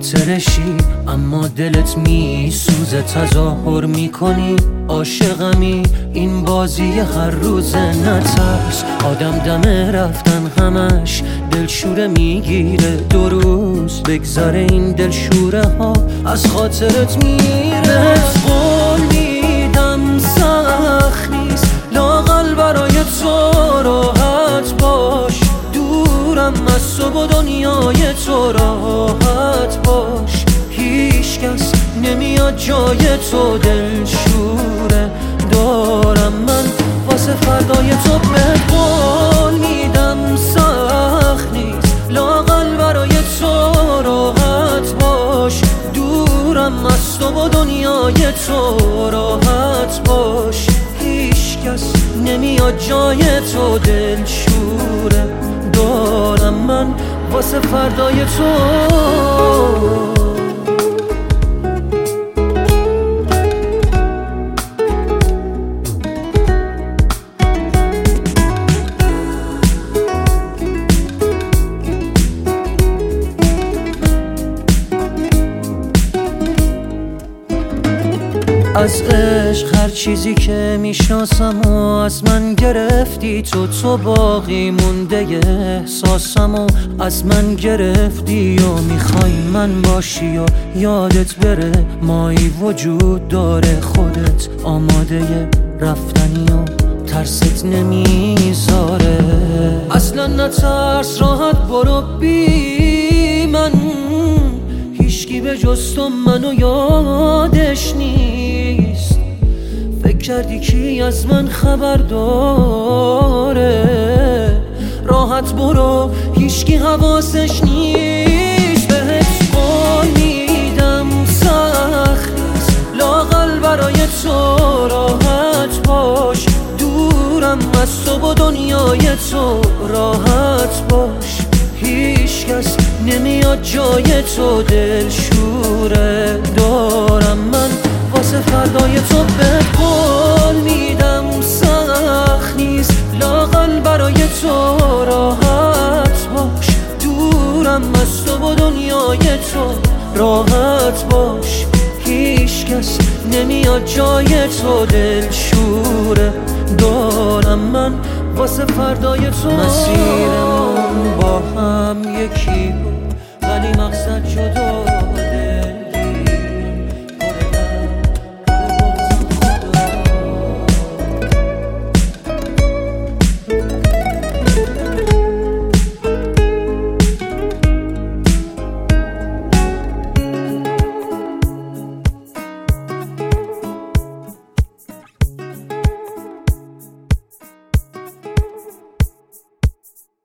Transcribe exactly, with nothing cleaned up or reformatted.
خاطرشی اما دلت می سوزه، تظاهر میکنی عاشقمی، این بازی هر روزه. نترس آدم دم رفتن همش دلشوره میگیره، دو روز بگذره این دلشوره ها از خاطرت میره. قول میدم سخت نیست لااقل برای تو راحت باش، دورم از تو و دنیای تو راحت باش، هیچ کس نمیاد جای تو دلشوره دارم من واسه فردای تو. به قول میدم سخت نیست لااقل برای تو راحت باش، دورم از تو و دنیای تو راحت باش، هیچ کس نمیاد جای تو دلشوره دارم من واسه فردای تو. از عشق هر چیزی که میشناسم و از من گرفتی تو، تو باقی مونده احساسم و از من گرفتی و میخوای من باشی و یادت بره مایی وجود داره، خودت آماده رفتنی و ترست نمیذاره. اصلا نترس راحت برو بی من، هیچکی به جز تو منو یادش نیست، فکر کردی کی از من خبر داره، راحت برو هیچکی حواسش نیست. بهت قول میدم سخت نیست لااقل برای تو راحت باش، دورم از تو و دنیای تو راحت باش، هیچ کس نمیاد جای تو دلشوره دارم من واسه فردای تو. به قول میدم سخت نیست لااقل برای تو راحت باش، دورم از تو و دنیای تو راحت باش، هیچ کس نمیاد جای تو دلشوره دارم من واسه فردای تو. مسیرمون با